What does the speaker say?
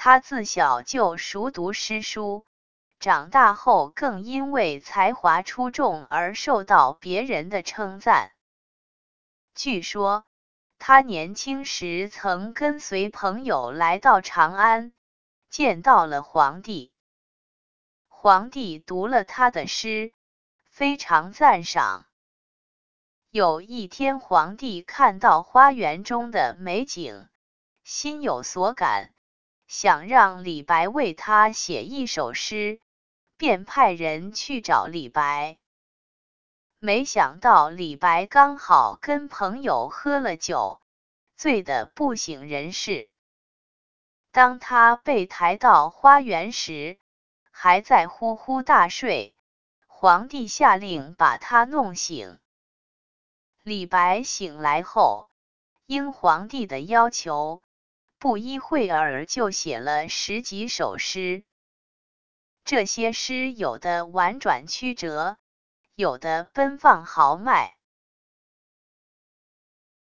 他自小就熟读诗书，长大后更因为才华出众而受到别人的称赞。据说，他年轻时曾跟随朋友来到长安，见到了皇帝。皇帝读了他的诗，非常赞赏。有一天，皇帝看到花园中的美景，心有所感，想让李白为他写一首诗，便派人去找李白。没想到李白刚好跟朋友喝了酒，醉得不省人事。当他被抬到花园时，还在呼呼大睡，皇帝下令把他弄醒。李白醒来后，应皇帝的要求，不一会儿就写了10几首诗。这些诗有的婉转曲折，有的奔放豪迈。